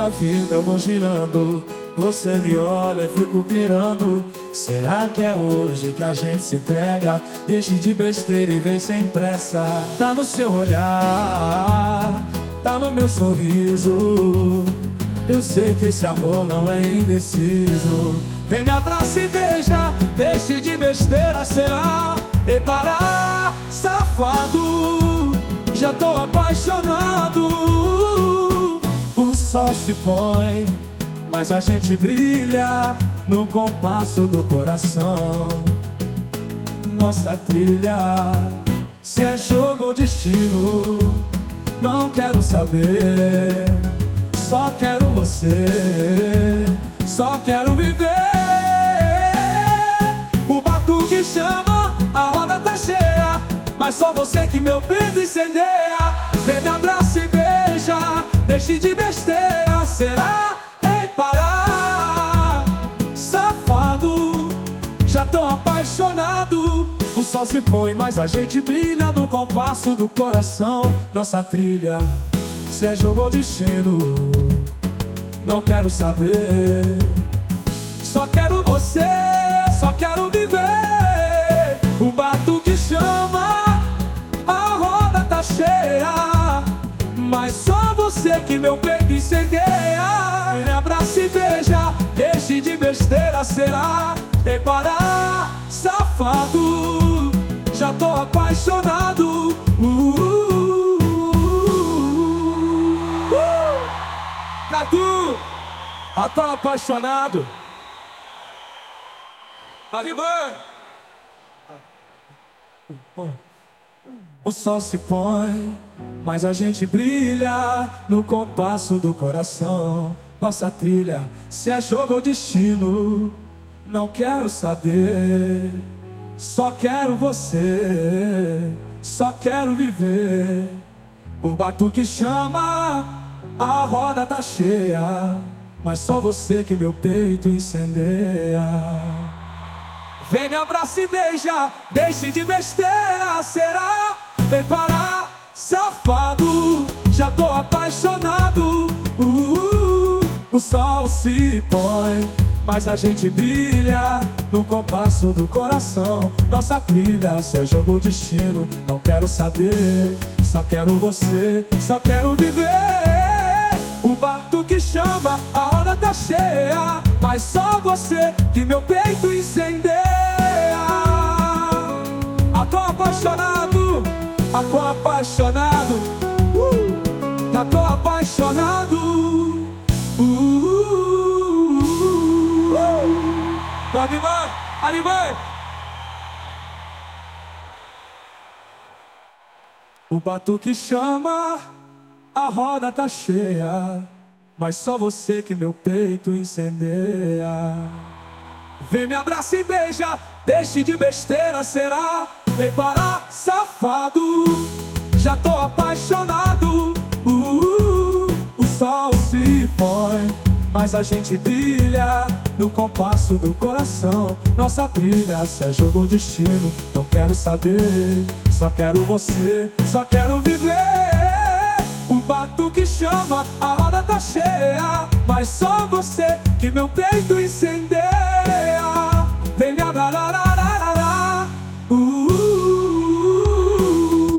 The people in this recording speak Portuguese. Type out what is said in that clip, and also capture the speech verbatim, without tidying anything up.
vida eu vou girando, você me olha e fico pirando. Será que é hoje que a gente se pega? Deixe de besteira e vem sem pressa. Tá no seu olhar, tá no meu sorriso. Eu sei que esse amor não é indeciso. Vem me abraça e beija, deixe de besteira, será? E parar, safado, já tô apaixonado. O sol se põe, mas a gente brilha no compasso do coração. Nossa trilha, se é jogo ou destino, não quero saber. Só quero você, só quero viver. O batuque chama, a roda tá cheia, mas só você que meu peito incendeia. Vem me abraça e beija, deixe de besteira, será? Ei, parar, safado, já tô apaixonado. O sol se põe, mas a gente brilha no compasso do coração. Nossa trilha, se é jogo ou destino, não quero saber. Só quero você, só quero viver. O batuque chama, a roda tá cheia, mas só você que meu peito incendeia. Me abraça e beija, deixe de besteira, será? Ei, parar, safado, já tô apaixonado. uh, Cadu, eu tô apaixonado. Arriba! O sol se põe, mas a gente brilha no compasso do coração. Nossa trilha, se é jogo ou destino, não quero saber. Só quero você, só quero viver. O batuque chama, a roda tá cheia, mas só você que meu peito incendeia. Vem me abraça e beija, deixe de besteira, será? Vem parar, safado, já tô apaixonado. uh, uh, O sol se põe, mas a gente brilha no compasso do coração. Nossa trilha, se é jogo ou destino, não quero saber. Só quero você, só quero viver. O batuque chama, a roda tá cheia, mas só você que meu peito incendeia. Ah, tô apaixonado, ah, tô apaixonado, uh, ah, tô apaixonado. uh, uh, uh, uh. Animai, animai. O batuque chama, a roda tá cheia, mas só você que meu peito incendeia. Vem me abraça e beija, deixe de besteira, será? Vem parar, safado, já tô apaixonado. uh, uh, O sol se põe, mas a gente brilha no compasso do coração. Nossa trilha, se é jogo ou destino, não quero saber. Só quero você, só quero viver. O batuque chama, a roda tá cheia, mas só você que meu peito incendeia. Vem me abraçar.